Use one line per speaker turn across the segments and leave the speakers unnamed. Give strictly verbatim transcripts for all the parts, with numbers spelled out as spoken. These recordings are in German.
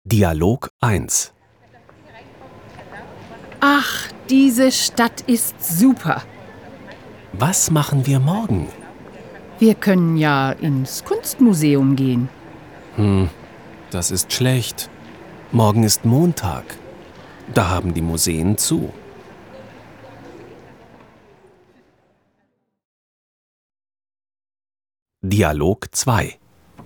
Dialog eins.
Ach, diese Stadt ist super.
Was machen wir morgen?
Wir können ja ins Kunstmuseum gehen.
Hm, das ist schlecht. Morgen ist Montag. Da haben die Museen zu. Dialog zwei.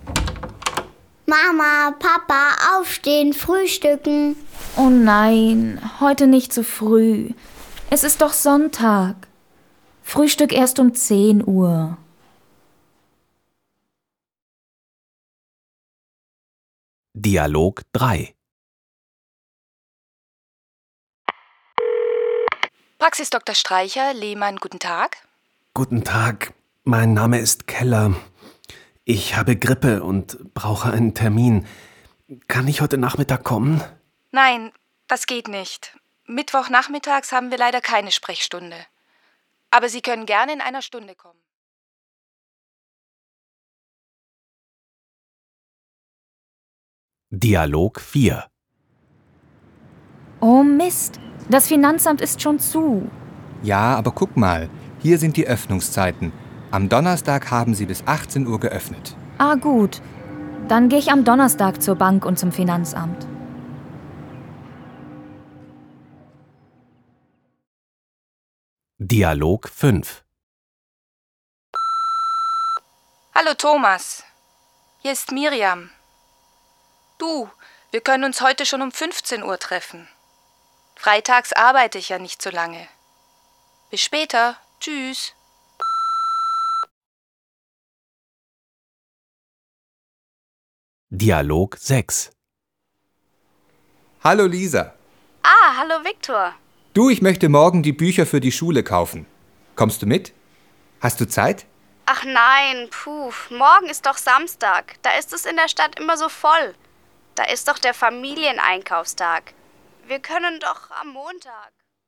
Mama, Papa, aufstehen, frühstücken.
Oh nein, heute nicht so früh. Es ist doch Sonntag. Frühstück erst um zehn Uhr.
Dialog drei.
Praxis Doktor Streicher, Lehmann, guten Tag.
Guten Tag, mein Name ist Keller. Ich habe Grippe und brauche einen Termin. Kann ich heute Nachmittag kommen?
Nein, das geht nicht. Mittwochnachmittags haben wir leider keine Sprechstunde. Aber Sie können gerne in einer Stunde kommen.
Dialog vier.
Oh Mist, das Finanzamt ist schon zu.
Ja, aber guck mal, hier sind die Öffnungszeiten. Am Donnerstag haben sie bis achtzehn Uhr geöffnet.
Ah gut, dann gehe ich am Donnerstag zur Bank und zum Finanzamt.
Dialog fünf.
Hallo Thomas, hier ist Miriam. Du, wir können uns heute schon um fünfzehn Uhr treffen. Freitags arbeite ich ja nicht so lange. Bis später, tschüss.
Dialog sechs.
Hallo Lisa.
Ah, hallo Viktor.
Du, ich möchte morgen die Bücher für die Schule kaufen. Kommst du mit? Hast du Zeit?
Ach nein, puh, morgen ist doch Samstag. Da ist es in der Stadt immer so voll. Da ist doch der Familieneinkaufstag. Wir können doch am Montag.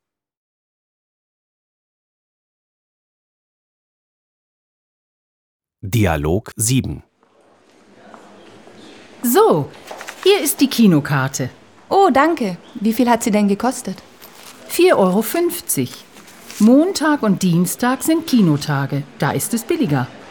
Dialog sieben.
So, hier ist die Kinokarte.
Oh, danke. Wie viel hat sie denn gekostet?
vier Euro fünfzig. Montag und Dienstag sind Kinotage. Da ist es billiger.